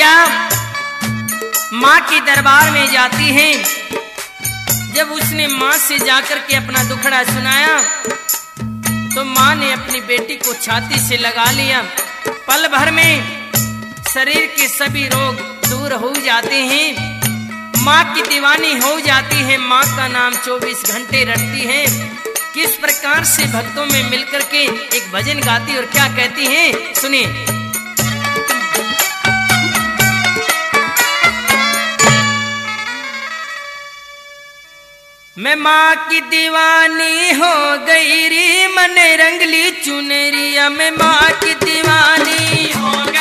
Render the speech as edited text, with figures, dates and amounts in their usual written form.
बिटिया माँ के दरबार में जाती है। जब उसने माँ से जाकर के अपना दुखड़ा सुनाया तो माँ ने अपनी बेटी को छाती से लगा लिया। पल भर में शरीर के सभी रोग दूर हो जाते हैं। माँ की दीवानी हो जाती है। माँ का नाम 24 घंटे रटती है। किस प्रकार से भक्तों में मिलकर के एक भजन गाती और क्या कहती है, सुनिए। मैं माँ की दीवानी हो गई री, मन रंगली चुनरिया। मैं माँ की दीवानी हो गई